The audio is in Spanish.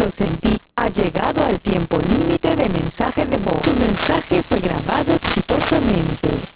confiados en ti. Ha llegado al tiempo límite de mensaje de voz. Tu mensaje fue grabado exitosamente.